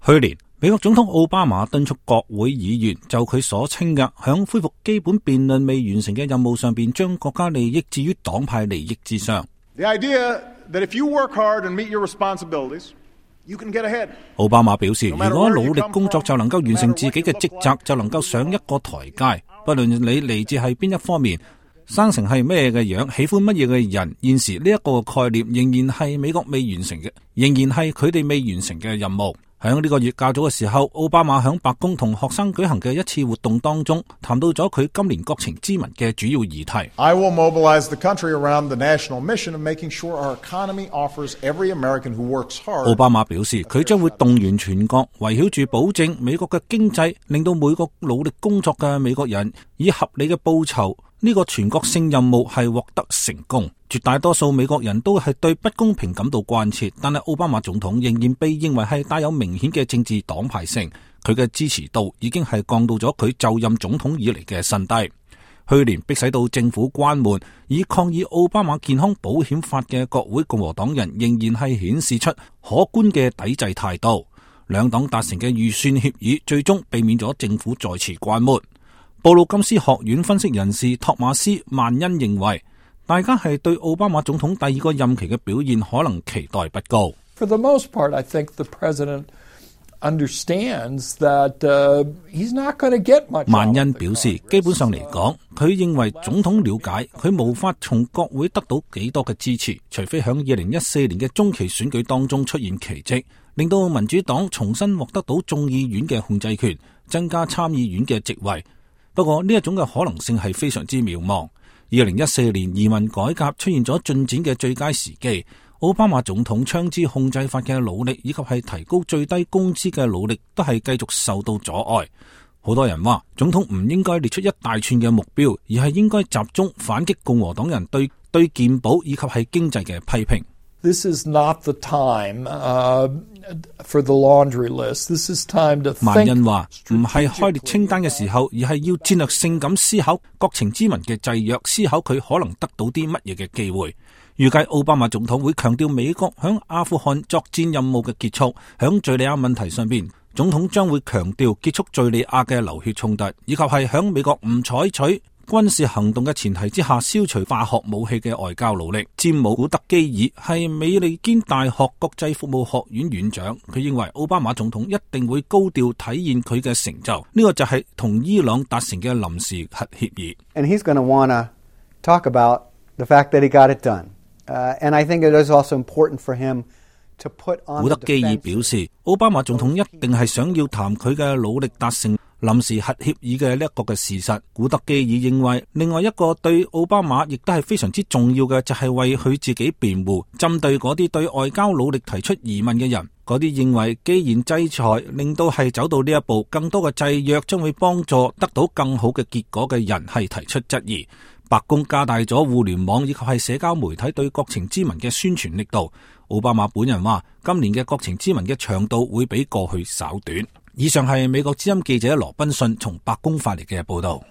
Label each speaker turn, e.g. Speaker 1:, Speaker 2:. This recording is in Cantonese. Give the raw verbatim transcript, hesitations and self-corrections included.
Speaker 1: 去年美國總統奧巴馬敦促國會議員就佢所稱嘅響恢復基本辯論未完成嘅任務上邊，將國家利益置於黨派利益之上。
Speaker 2: The idea that if you work hard and meet your responsibilities, you can get ahead.
Speaker 1: 奧巴馬表示，如果努力工作就能夠完成自己嘅職責，就能夠上一個台階。不論你嚟自係邊一方面，生成係咩嘅樣，喜歡乜嘢嘅人，現時呢一個概念仍然係美國未完成嘅，仍然係佢哋未完成嘅任務。喺呢個月較早嘅時候，奧巴馬喺白宮同學生舉行嘅一次活動當中，談到咗佢今年國情咨文嘅主要議題。
Speaker 2: I will mobilize the country around the national mission of making sure our economy offers every American who works hard.
Speaker 1: 奧巴馬表示，佢將會動員全國，圍繞住保證美國嘅經濟，令到每個努力工作嘅美國人以合理嘅報酬。呢個全國性任務係獲得成功，絕大多數美國人都係對不公平感到關切，但係奧巴馬總統仍然被認為係帶有明顯嘅政治黨派性，佢嘅支持度已經係降到咗佢就任總統以嚟嘅新低。去年迫使到政府關門以抗議奧巴馬健康保險法嘅國會共和黨人仍然係顯示出可觀嘅抵制態度，兩黨達成嘅預算協議最終避免咗政府再次關門。布魯金斯學院分析人士托馬斯曼恩認為，大家係對奧巴馬總統第二個任期嘅表現可能期待不高。
Speaker 3: For the most part, I think the president understands that he's not going to get much.
Speaker 1: 曼恩表示，基本上嚟講，佢認為總統了解佢無法從國會得到幾多嘅支持，除非響二零一四年嘅中期選舉當中出現奇蹟，令到民主黨重新獲得到眾議院嘅控制權，增加參議院嘅席位。不過呢一種嘅可能性係非常之渺茫。二零一四年移民改革出現咗進展嘅最佳時機，奧巴馬總統槍支控制法嘅努力以及係提高最低工資嘅努力都係繼續受到阻礙。好多人話總統唔應該列出一大串嘅目標，而係應該集中反擊共和黨人對對健保以及係經濟嘅批評。
Speaker 3: This is not the time, uh, for the laundry list. This is time to think.
Speaker 1: 曼恩話唔係開列清單嘅時候，而係要戰略性咁思考國情咨文嘅制約，思考佢可能得到啲乜嘢嘅機會。預計奧巴馬總統會強調美國響阿富汗作戰任務嘅結束，響敘利亞問題上邊，總統將會強調結束敘利亞嘅流血衝突，以及係響美國唔採取軍事行動嘅前提之下消除化學武器嘅外交努力。詹姆古德基爾係美利堅大學國際服務學院院長，佢認為奧巴馬總統一定會高調體現佢嘅成就，呢個就係同伊朗達成嘅臨時核協議。
Speaker 4: And he's going to want to talk about the fact that he got it done. Uh, and I think it is also important for him to put on.
Speaker 1: 古德基爾表示，奧巴馬總統一定係想要談佢嘅努力達成臨時核協議嘅呢一個嘅事實。古德基爾認為，另外一個對奧巴馬亦都係非常之重要嘅，就係為佢自己辯護，針對嗰啲對外交努力提出疑問嘅人，嗰啲認為既然制裁令到係走到呢一步，更多嘅制約將會幫助得到更好嘅結果嘅人係提出質疑。白宮加大咗互聯網以及係社交媒體對國情咨文嘅宣傳力度。奧巴馬本人話，今年嘅國情咨文嘅長度會比過去稍短。以上係美國之音記者羅賓遜從白宮發嚟嘅報道。